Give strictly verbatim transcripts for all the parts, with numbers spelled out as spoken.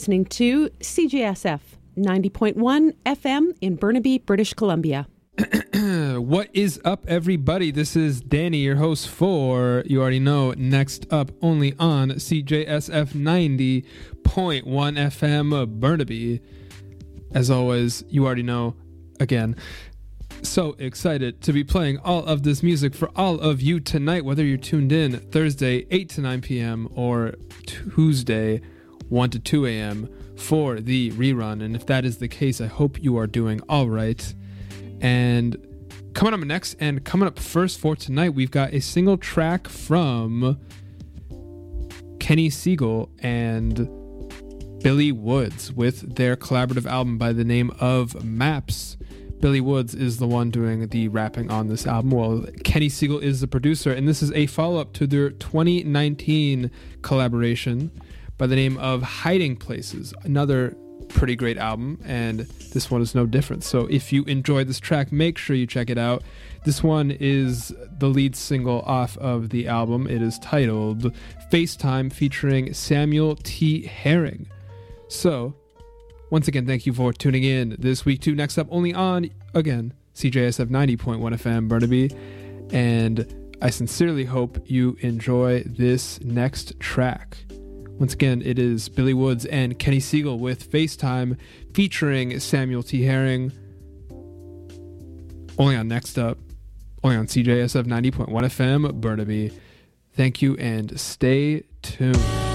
Listening to C J S F ninety point one F M in Burnaby, British Columbia. What is up, everybody? This is Danny, your host for, you already know, Next Up, only on C J S F ninety point one F M Burnaby. As always, you already know, again, so excited to be playing all of this music for all of you tonight, whether you're tuned in Thursday eight to nine p.m. or Tuesday one to two a.m. for the rerun. And if that is the case, I hope you are doing all right. And coming up next and coming up first for tonight, we've got a single track from Kenny Siegel and Billy Woods with their collaborative album by the name of Maps. Billy Woods is the one doing the rapping on this album, while Kenny Siegel is the producer, and this is a follow-up to their twenty nineteen collaboration by the name of Hiding Places, another pretty great album, and this one is no different. So if you enjoyed this track, make sure you check it out. This one is the lead single off of the album. It is titled FaceTime, featuring Samuel T. Herring. So once again, thank you for tuning in this week to Next Up, only on, again, C J S F ninety point one F M Burnaby, and I sincerely hope you enjoy this next track. Once again, it is Billy Woods and Kenny Siegel with FaceTime, featuring Samuel T. Herring, only on Next Up, only on C J S F ninety point one F M Burnaby. Thank you and stay tuned.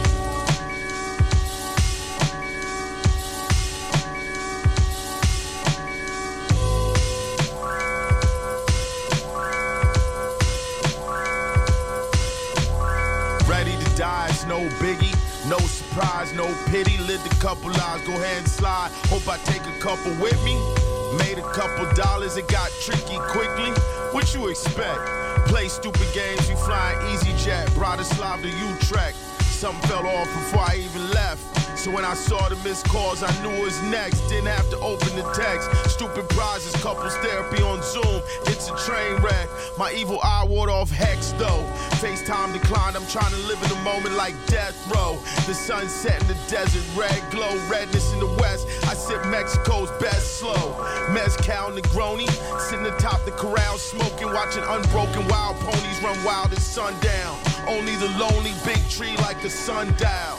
No biggie, no surprise, no pity. Lived a couple lives, go ahead and slide. Hope I take a couple with me. Made a couple dollars, it got tricky quickly. What you expect? Play stupid games, you flying EasyJet, Bratislava to Utrecht. Something fell off before I even left. So when I saw the missed calls, I knew it was next. Didn't have to open the text. Stupid prizes, couples therapy on Zoom. It's a train wreck. My evil eye ward off hex though. FaceTime declined. I'm trying to live in the moment like death row. The sunset in the desert, red glow, redness in the west. I sip Mexico's best slow. Mezcal Negroni, sitting atop the corral, smoking, watching unbroken wild ponies run wild at sundown. Only the lonely big tree like a sundial.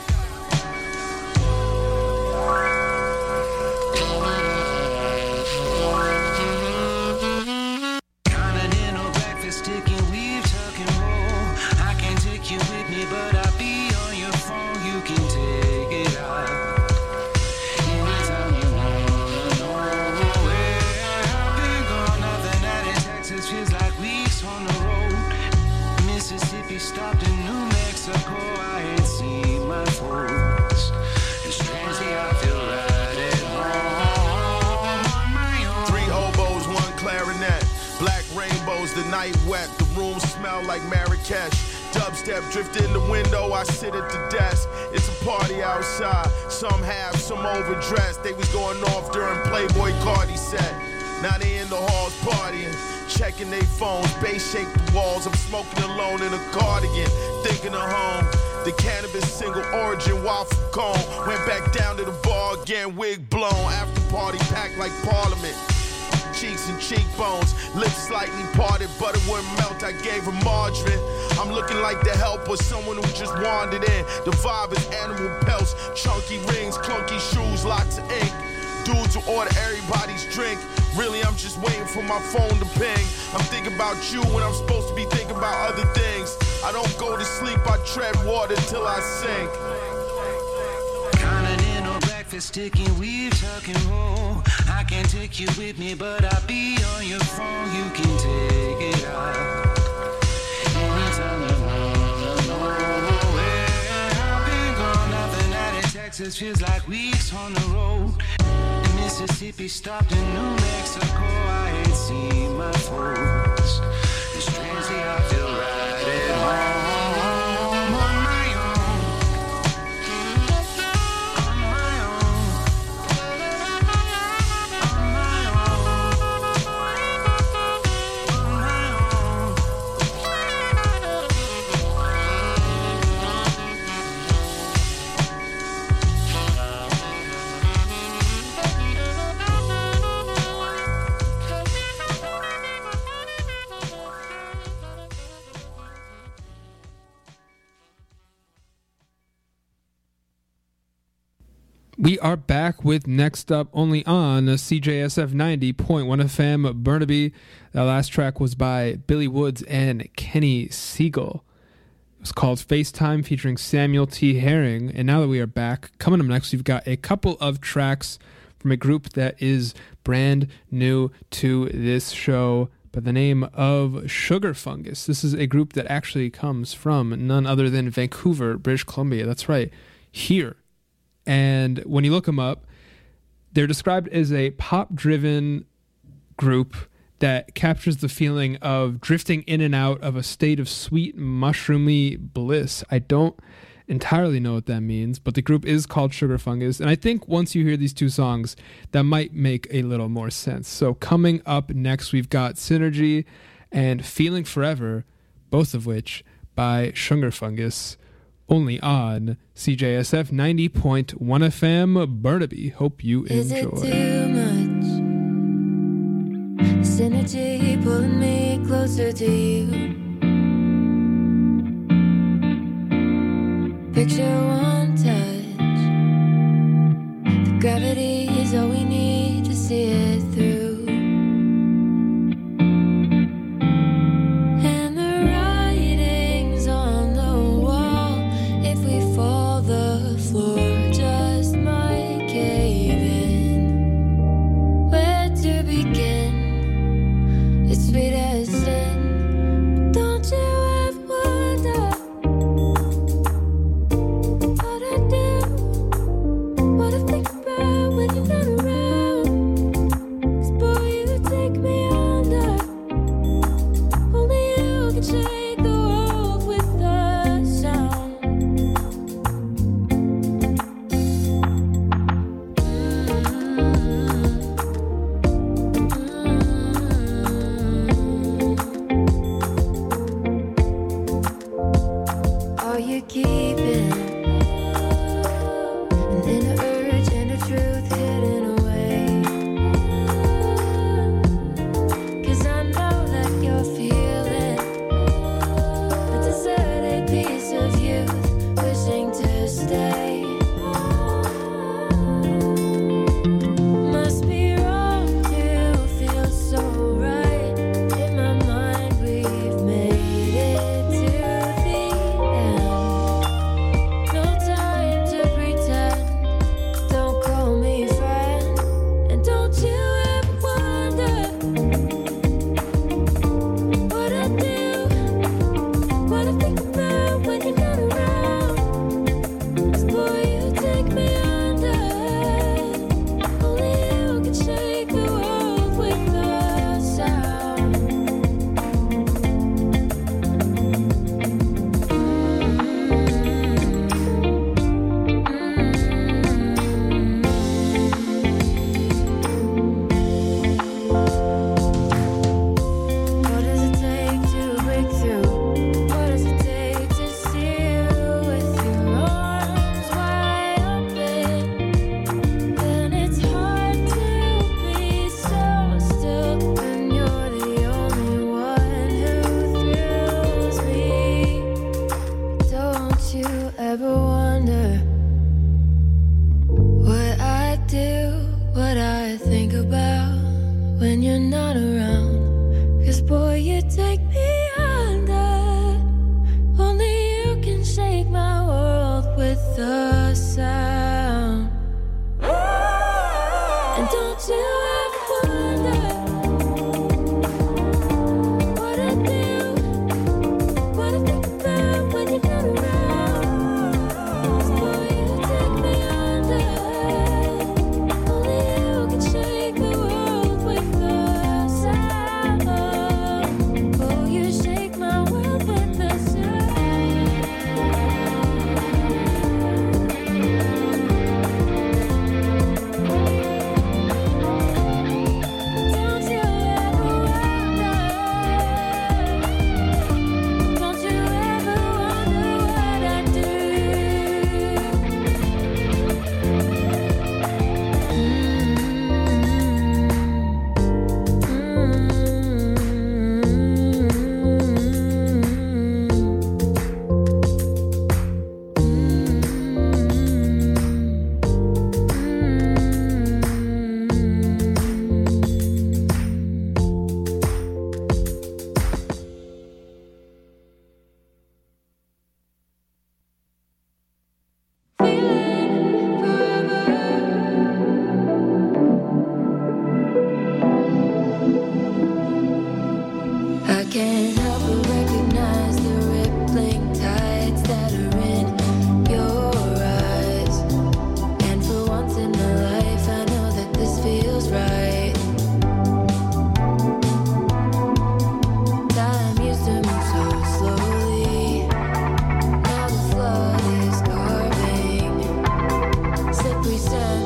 Continental breakfast, chicken, weave, tuck and roll. I can't take you with me, but I'll be on your phone. You can take it out anytime you wanna know where I've been gone. Nothing out in Texas feels like weeks on the road. Mississippi stopped in New Mexico. I ain't seen my folks. It's strangely I feel right at home on my own. Three oboes, one clarinet. Black rainbows, the night wet. The room smell like Marrakesh. Dubstep drift in the window, I sit at the desk. It's a party outside. Some have, some overdressed. They was going off during Playboy Cardi set. Now they in the halls partying, checking their phones, bass shake the walls. I'm smoking alone in a cardigan, thinking of home. The cannabis single origin, waffle cone. Went back down to the bar again, wig blown. After party packed like Parliament. Cheeks and cheekbones, lips slightly parted, butter wouldn't melt. I gave her margarine. I'm looking like the help or someone who just wandered in. The vibe is animal pelts, chunky rings, clunky shoes, lots of ink. Dudes who order everybody's drink. Really, I'm just waiting for my phone to ping. I'm thinking about you when I'm supposed to be thinking about other things. I don't go to sleep, I tread water till I sink. Continental breakfast, chicken, weave, tuck and roll. I can't take you with me, but I'll be on your phone. You can take it out anytime you wanna know where I've been gone. Nothing out in Texas feels like weeks on the road. Mississippi stopped in New Mexico. I ain't seen my folks. And strangely I feel right at home on my own. On my own. On my own. On my own. We are back with Next Up, only on C J S F ninety point one F M Burnaby. That last track was by Billy Woods and Kenny Siegel. It was called FaceTime, featuring Samuel T. Herring. And now that we are back, coming up next, we've got a couple of tracks from a group that is brand new to this show by the name of Sugar Fungus. This is a group that actually comes from none other than Vancouver, British Columbia. That's right, here. And when you look them up, they're described as a pop-driven group that captures the feeling of drifting in and out of a state of sweet, mushroomy bliss. I don't entirely know what that means, but the group is called Sugar Fungus. And I think once you hear these two songs, that might make a little more sense. So coming up next, we've got Synergy and Feeling Forever, both of which by Sugar Fungus. Only on C J S F ninety point one F M Burnaby. Hope you enjoy. Is it too much? Synergy pulling me closer to you. Picture one touch. The gravity is all we need to see it through. Oh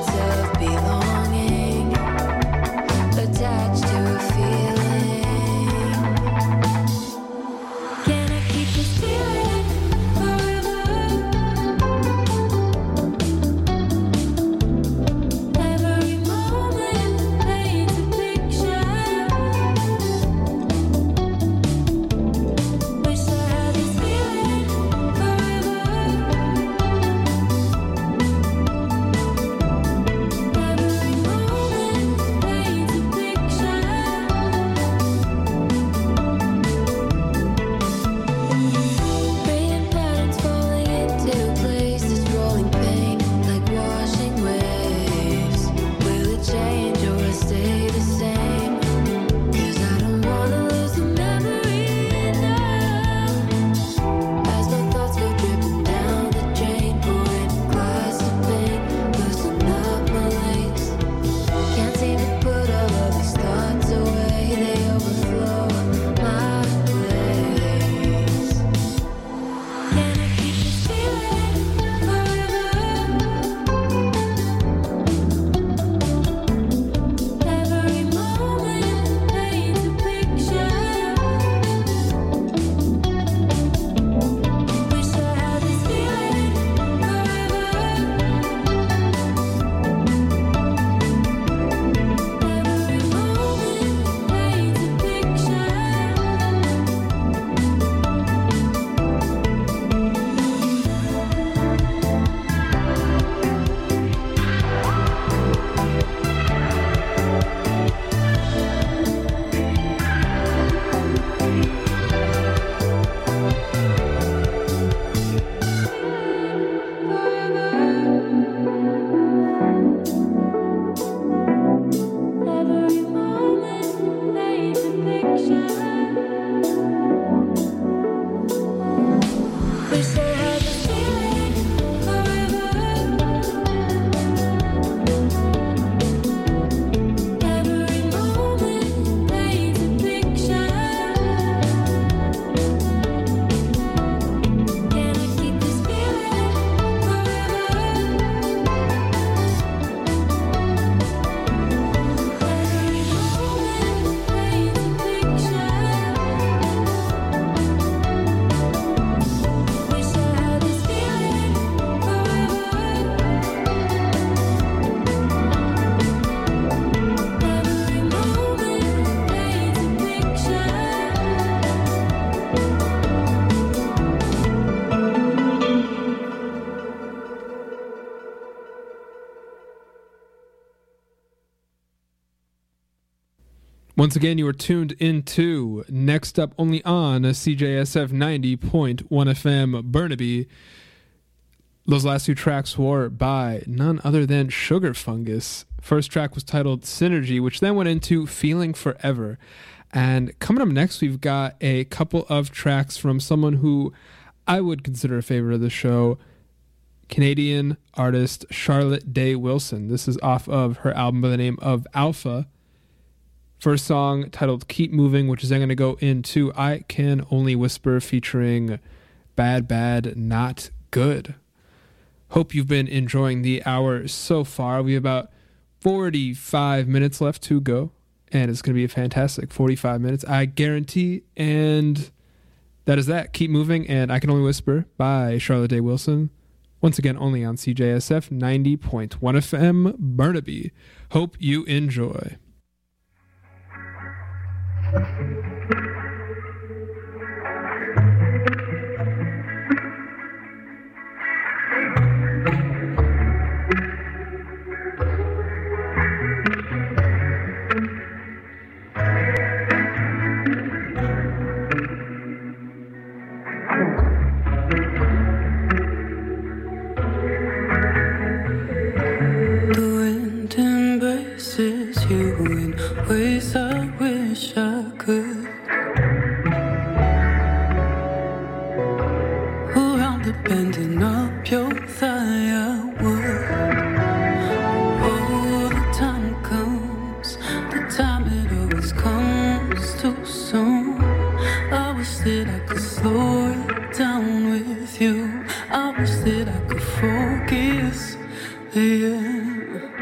Once again, you are tuned into Next Up only on C J S F ninety point one F M Burnaby. Those last two tracks were by none other than Sugar Fungus. First track was titled Synergy, which then went into Feeling Forever. And coming up next, we've got a couple of tracks from someone who I would consider a favorite of the show, Canadian artist Charlotte Day Wilson. This is off of her album by the name of Alpha. First song titled Keep Moving, which is then going to go into I Can Only Whisper featuring Bad Bad Not Good. Hope you've been enjoying the hour so far. We have about forty-five minutes left to go, and it's going to be a fantastic forty-five minutes, I guarantee. And that is that. Keep Moving and I Can Only Whisper by Charlotte Day Wilson. Once again, only on C J S F ninety point one F M Burnaby. Hope you enjoy. Ways I wish I could. Around the bending up your thigh I would. Oh, the time comes, the time it always comes too soon. I wish that I could slow it down with you. I wish that I could focus, yeah.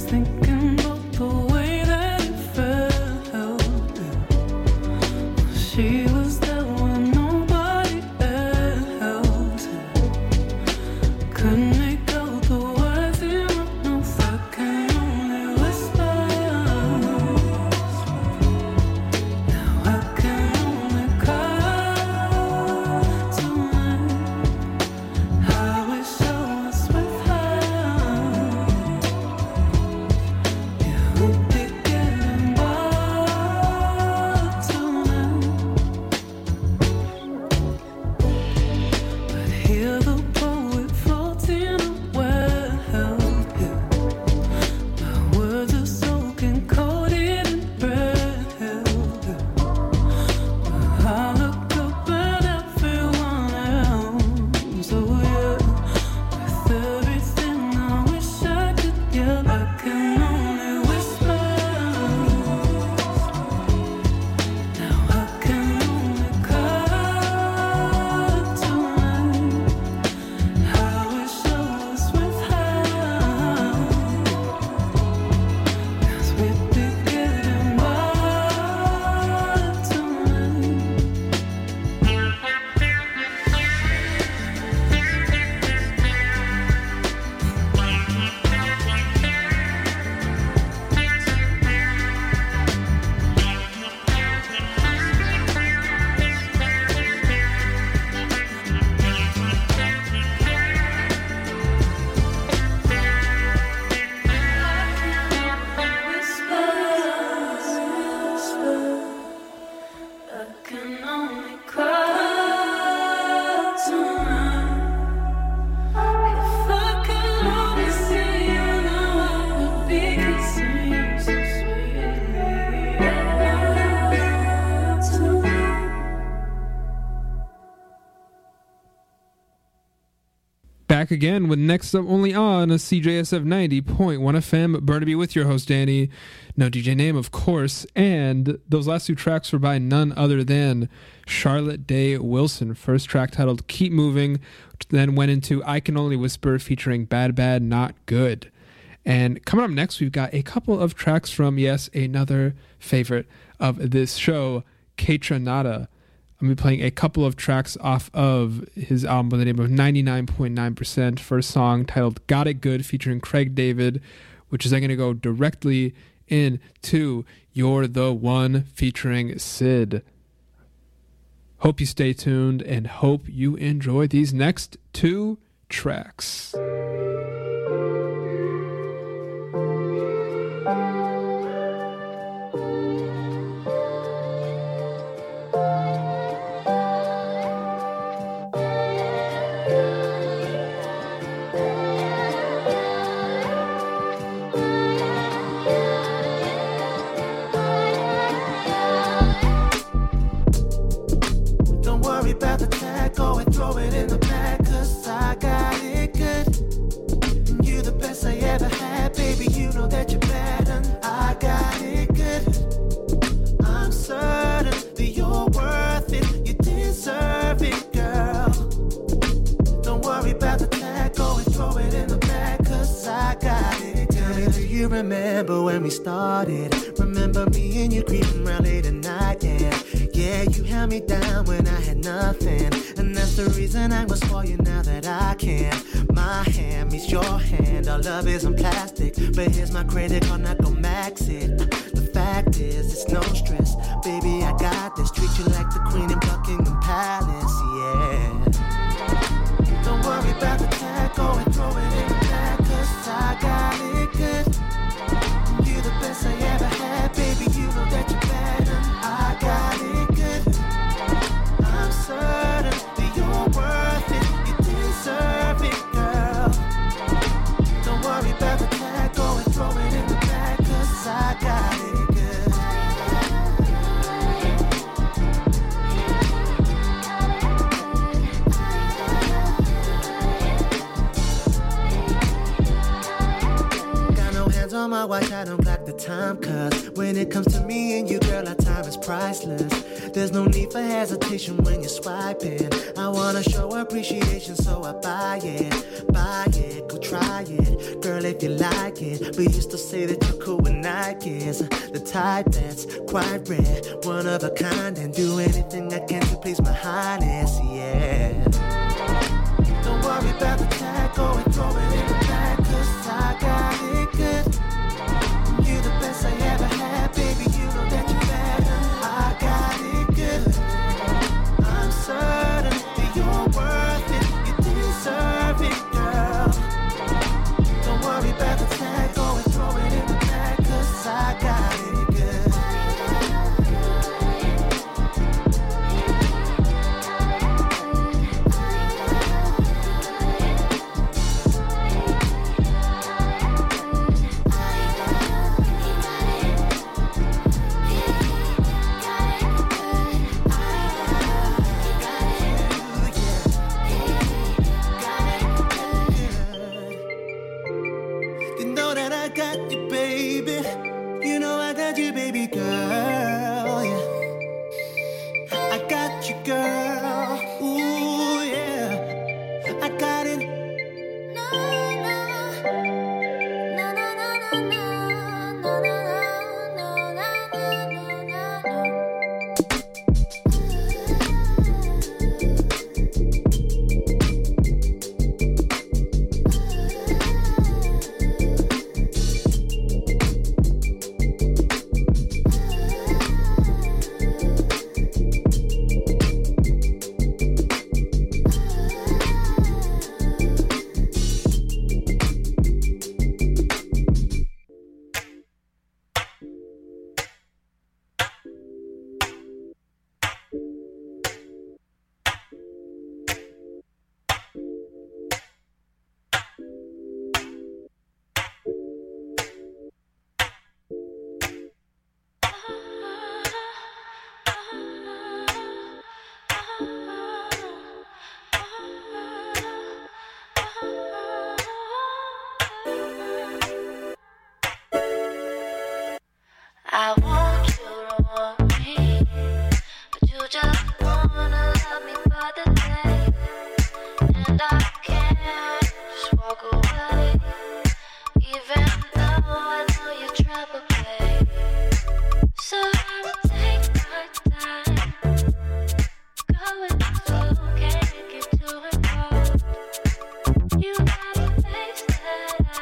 thinking about the way that it felt. She was there when nobody else. Couldn't make out the words in my mouth. I can only whisper. Now I can only cry tonight. I wish I was with her. Yeah, we'd be getting by tonight. But hear the poet floating away. My words are soaking, coated in bread. I look up at everyone else. Oh yeah, with everything I wish I could yell, I can only whisper. Now I can only cry tonight. I wish I was with her. 'Cause we'd be getting by tonight. I can only cry tonight. If I could only see you now, I would be kissing you so sweetly. Tonight. Back again with Next Up Only on a C J S F ninety point one F M, Burnaby with your host Danny, no D J name of course, and those last two tracks were by none other than Charlotte Day Wilson. First track titled Keep Moving, which then went into I Can Only Whisper featuring Bad Bad Not Good. And coming up next, we've got a couple of tracks from, yes, another favorite of this show, Kaytranada. I'm going to be playing a couple of tracks off of his album by the name of ninety-nine point nine percent. First song titled Got It Good featuring Craig David, which is then going to go directly into You're the One featuring Sid. Hope you stay tuned and hope you enjoy these next two tracks. Don't worry about the tag, go and throw it in the bag, 'cause I got it good. You the best I ever had, baby, you know that you're bad, and I got it good. I'm certain that you're worth it, you deserve it, girl. Don't worry about the tag, go and throw it in the bag, 'cause I got it good. Do you remember when we started? Remember me and you creeping around late at night, yeah. Yeah, you held me down when I had nothing, and that's the reason I was for you now that I can. My hand meets your hand, our love isn't plastic, but here's my credit card, not gon' max it. The fact is, it's no stress, baby, I got this. Treat you like the queen in Buckingham Palace, yeah. Don't worry about the tag, go and throw it in the bag, 'cause I got it good. You the best I ever had, baby, you know that you're bad, and I got it good. I'm certain that you're worth it, you deserve it, girl. Don't worry about the tag, go and throw it in the bag, 'cause I got it good. my watch, I don't clock the time, cause when it comes to me and you, girl, our time is priceless. There's no need for hesitation when you're swiping. I wanna show appreciation, so I buy it, buy it, go try it, girl, if you like it. But you still say that you're cool with Nikes, the type that's quite rare, one of a kind, and do anything I can to please my highness, yeah. Don't worry about the tag, go and throw it in the bag, cause I got it good. You the best I ever had, baby, you know that you're better. I got it good. I'm certain that you're worth it, you deserve it, girl. Don't worry about the tag, go and throw it in the bag, cause I got it good. You know that I got you, baby. You know I got you, baby girl. Yeah. I got you, girl. Ooh, yeah. I got it. I want you to want me, but you just wanna love me for the day, and I can't just walk away, even though I know you trouble, babe. So I'ma take my time, going slow, can't get too involved. You got a face that I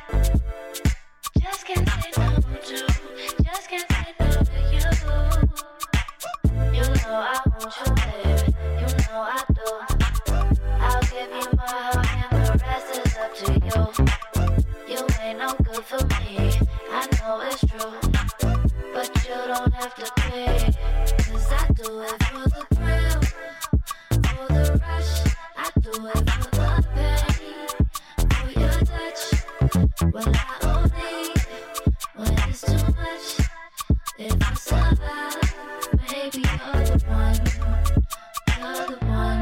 just can't say no to. Just can't say no to you. You know I want you, baby. You know I do. I'll give you my heart and the rest is up to you. You ain't no good for me, I know it's true, but you don't have to pay, cause I do it for the thrill, for the rush. I do it for the pain, for your touch. Well, I only when it's too much. If I survive, maybe you're the one, you're the one.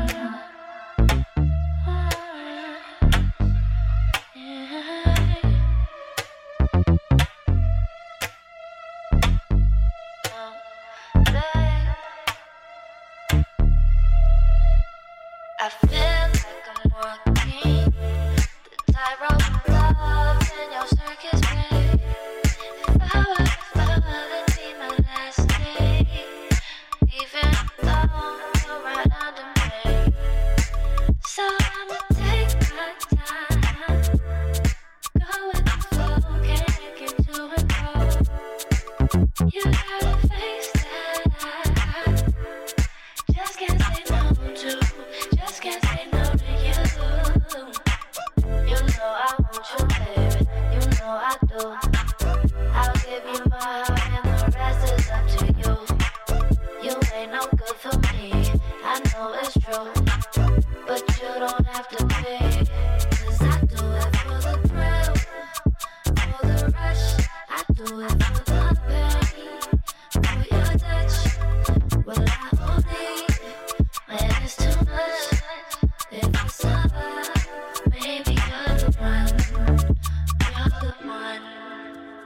I feel like I'm walking the tightrope of love in your circus, babe. If I were to fall, it'd be my last day, even though you're right under me. So I'ma take my time, go with the flow, can't get too involved. You got a face that I just can't say no to, just can't say no to you. You know I want you, baby, you know I do. I'll give you my heart and the rest is up to you. You ain't no good for me, I know it's true, but you don't have to pay, cause I do it for the thrill, for the rush. I do it for